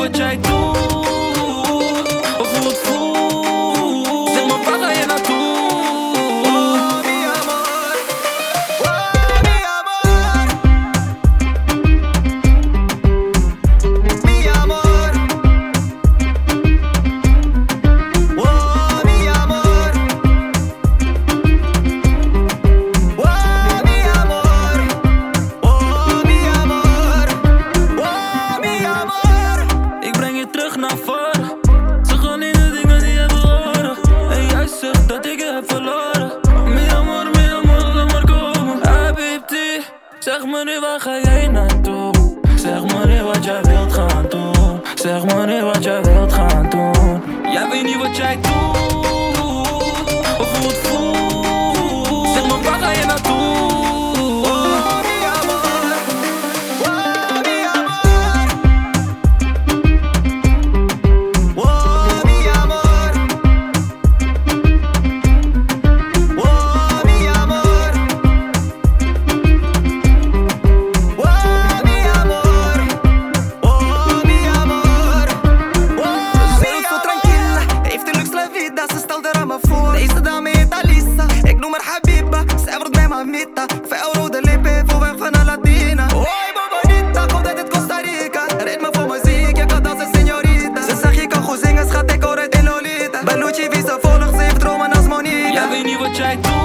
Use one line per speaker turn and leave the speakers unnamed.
wat jij doet of hoe het voelt. Zeg maar, waar ga je naartoe?
Oh, mi amor. Oh, mi amor. Mi amor. Oh, mi amor. Oh, mi amor. Oh, mi amor. Oh, mi amor.
Ik breng je terug naar voren. Zeg alleen de dingen die je wil horen. En jij zegt dat ik je heb verloren. Mi amor, laat maar komen. Habibti, zeg me nu waar ga jij naartoe? Zeg me nu wat jij wilt gaan doen. Zeg me nu wat jij wilt gaan doen. Jij weet niet wat jij doet of hoe het voelt. Zeg me waar ga je naartoe?
Oh, mi amor. Oh, mi amor. Oh, mi amor. Oh, mi amor. Oh, mi amor. Oh, mi amor. Oh, ze is zo tranquila, heeft een luxe la vida, ze stelt er aan me voor. Deze dame heet Alisa, ik noem haar Habiba. Zij wordt bij mamita, €5 de lippen voor weg van een Latina. Hoi bonita, komt uit het Costa Rica. Ritme voor muziek, je kan dansen señorita. Ze zegt je kan goed zingen, schat, ik hoor het in Lolita. Bellucci wie ze volgt, ze heeft dromen als Monica.
Jij weet niet wat jij doet